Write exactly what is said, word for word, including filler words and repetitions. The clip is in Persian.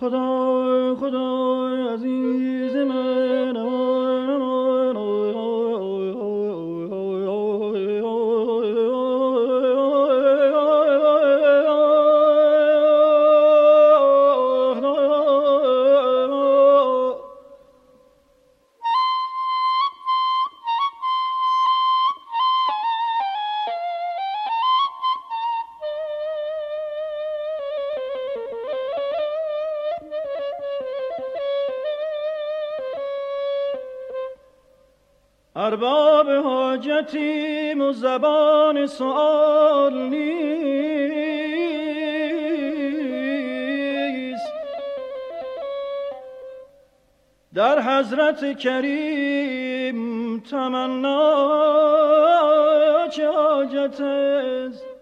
خدا خدا عزیز من ارباب حاجتیم و زبان سؤال نیست، در حضرت کریم تمنا چه حاجت است.